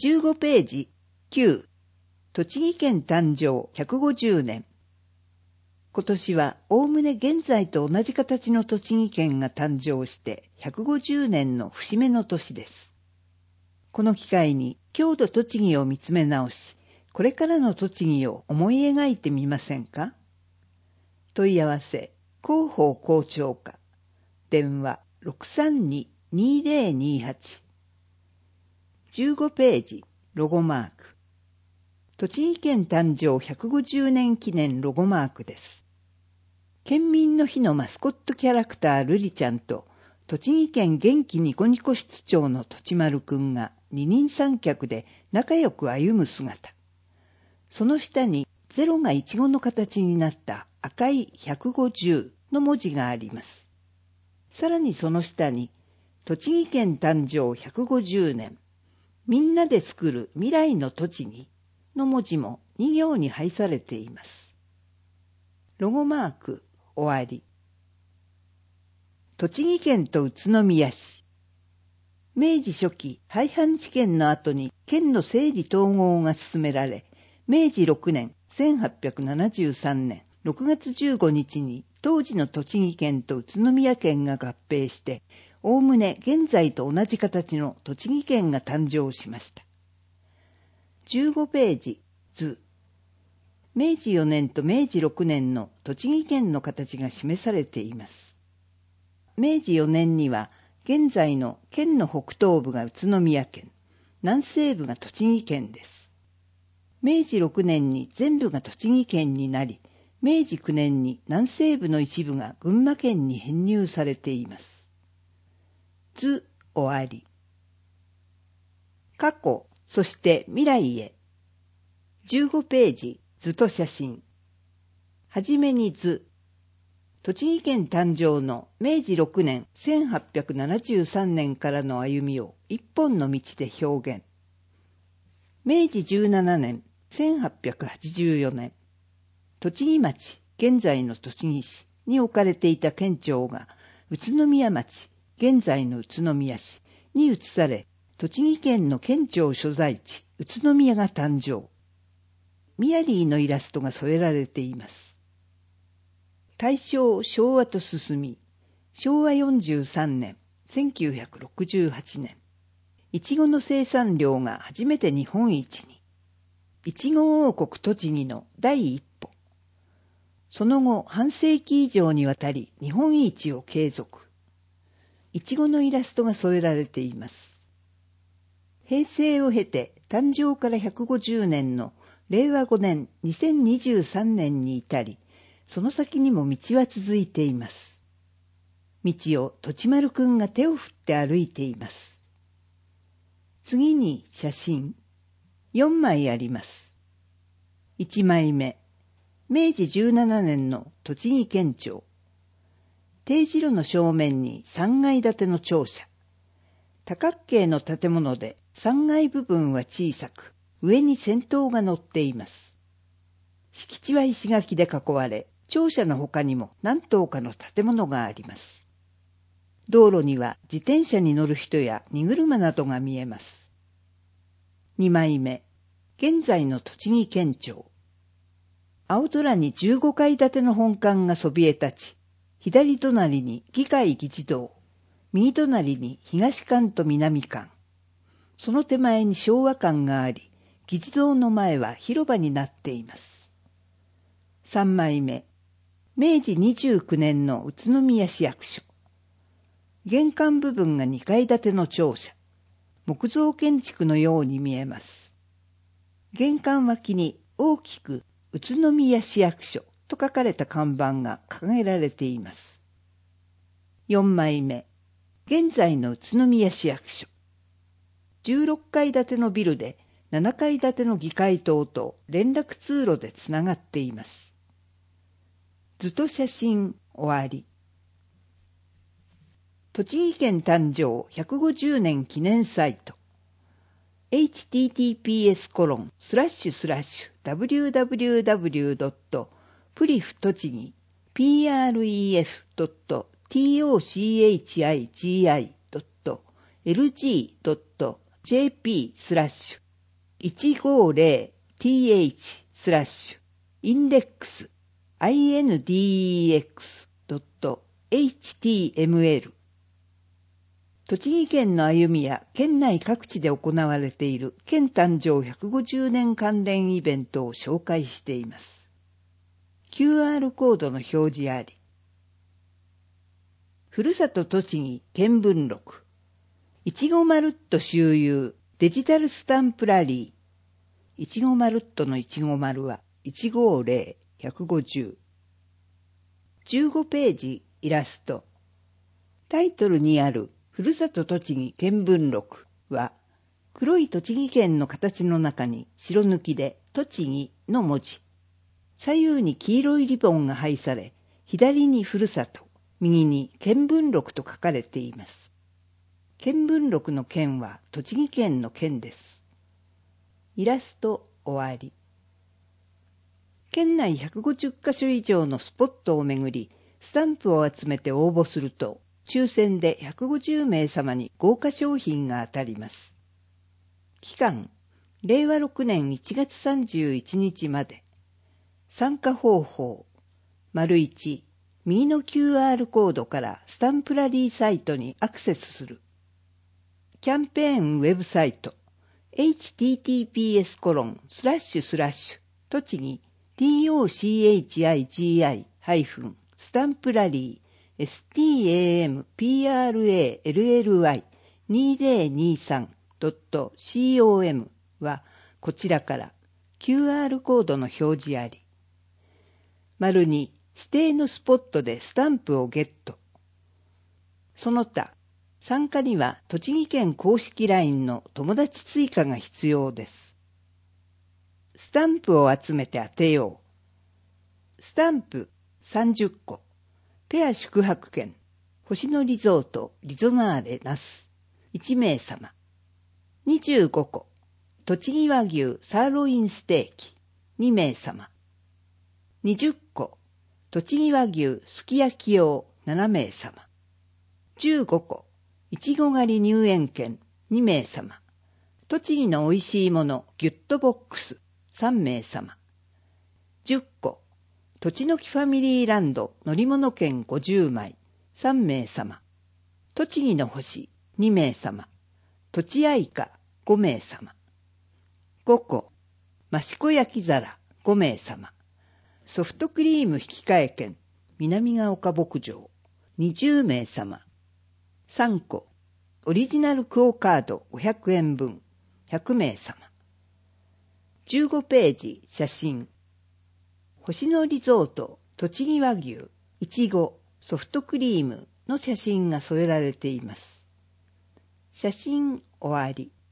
15ページ9、栃木県誕生150年。今年はおおむね現在と同じ形の栃木県が誕生して150年の節目の年です。この機会に郷土栃木を見つめ直し、これからの栃木を思い描いてみませんか？問い合わせ、広報校長課、電話 632-2028。15ページ、ロゴマーク。栃木県誕生150年記念ロゴマークです。県民の日のマスコットキャラクタールリちゃんと、栃木県元気ニコニコ室長のとちまるくんが二人三脚で仲良く歩む姿。その下にゼロがイチゴの形になった赤い150の文字があります。さらにその下に、栃木県誕生150年、みんなで作る未来の栃木の文字も2行に配されています。ロゴマーク、終わり。栃木県と宇都宮市。明治初期廃藩置県の後に県の整理統合が進められ、明治6年1873年6月15日に当時の栃木県と宇都宮県が合併して、おおむね現在と同じ形の栃木県が誕生しました。15ページ、図。明治4年と明治6年の栃木県の形が示されています。明治4年には、現在の県の北東部が宇都宮県、南西部が栃木県です。明治6年に全部が栃木県になり、明治9年に南西部の一部が群馬県に編入されています。図終わり。過去、そして未来へ。15ページ、図と写真。はじめに図。栃木県誕生の明治6年1873年からの歩みを一本の道で表現。明治17年1884年、栃木町、現在の栃木市に置かれていた県庁が宇都宮町、現在の宇都宮市に移され、栃木県の県庁所在地、宇都宮が誕生。ミヤリーのイラストが添えられています。大正、昭和と進み、昭和43年、1968年、いちごの生産量が初めて日本一に。いちご王国栃木の第一歩。その後、半世紀以上にわたり日本一を継続。いちごのイラストが添えられています。平成を経て誕生から150年の令和5年2023年に至り、その先にも道は続いています。道をとちまるくんが手を振って歩いています。次に写真。4枚あります。1枚目。明治17年の栃木県庁。定時路の正面に3階建ての庁舎。多角形の建物で3階部分は小さく、上に先頭が乗っています。敷地は石垣で囲われ、庁舎の他にも何棟かの建物があります。道路には自転車に乗る人や荷車などが見えます。2枚目。現在の栃木県庁。青空に15階建ての本館がそびえ立ち、左隣に議会議事堂、右隣に東館と南館。その手前に昭和館があり、議事堂の前は広場になっています。3枚目。明治29年の宇都宮市役所。玄関部分が2階建ての庁舎。木造建築のように見えます。玄関脇に大きく宇都宮市役所と書かれた看板が掲げられています。4枚目。現在の宇都宮市役所。16階建てのビルで7階建ての議会棟と連絡通路でつながっています。図と写真終わり。栃木県誕生150年記念サイト https://www.preftochigi.tochigi.lg.jp/ 150th/index.html。栃木県の歩みや県内各地で行われている県誕生150年関連イベントを紹介しています。QR コードの表示あり。ふるさと栃木見聞録。いちごまるっと周遊デジタルスタンプラリー。いちごまるっとのいちご丸は150、150。15ページイラスト。タイトルにあるふるさと栃木見聞録は、黒い栃木県の形の中に白抜きで栃木の文字。左右に黄色いリボンが配され、左にふるさと、右に見聞録と書かれています。見聞録の県は栃木県の県です。イラスト終わり。県内150カ所以上のスポットを巡り、スタンプを集めて応募すると、抽選で150名様に豪華商品が当たります。期間、令和6年1月31日まで。参加方法、1、右の QR コードからスタンプラリーサイトにアクセスする。キャンペーンウェブサイト、https:// 栃木 tochigi-stamprally2023.com はこちらから QR コードの表示あり。丸に指定のスポットでスタンプをゲット。その他、参加には栃木県公式 LINE の友達追加が必要です。スタンプを集めて当てよう。スタンプ30個。ペア宿泊券。星野リゾートリゾナーレ那須。1名様。25個。栃木和牛サーロインステーキ。2名様。20個。栃木和牛すき焼き用7名様。15個。いちご狩り入園券2名様。栃木の美味しいものギュットボックス3名様。10個。栃の木ファミリーランド乗り物券50枚3名様。栃木の星2名様。栃愛花5名様。5個。益子焼き皿5名様。ソフトクリーム引換券南ヶ丘牧場20名様。3個。オリジナルクオカード500円分100名様。15ページ写真。星野リゾート栃木和牛いちごソフトクリームの写真が添えられています。写真終わり。